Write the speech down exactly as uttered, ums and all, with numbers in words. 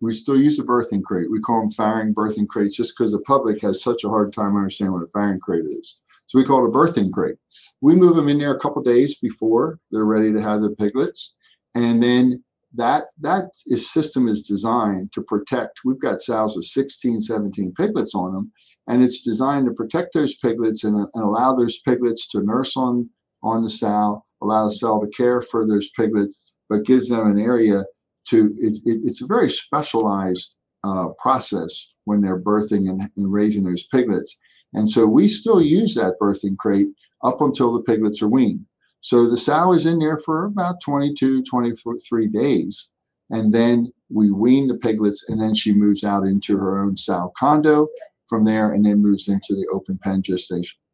We still use a birthing crate. We call them farrowing birthing crates just because the public has such a hard time understanding what a farrowing crate is. So we call it a birthing crate. We move them in there a couple days before they're ready to have the piglets. And then that that is, system is designed to protect. We've got sows with sixteen, seventeen piglets on them. And it's designed to protect those piglets and, and allow those piglets to nurse on, on the sow, allow the sow to care for those piglets, but gives them an area to, it, it, it's a very specialized uh, process when they're birthing and, and raising those piglets. And so we still use that birthing crate up until the piglets are weaned. So the sow is in there for about twenty-two, twenty-three days. And then we wean the piglets, and then she moves out into her own sow condo from there, and then moves into the open pen gestation.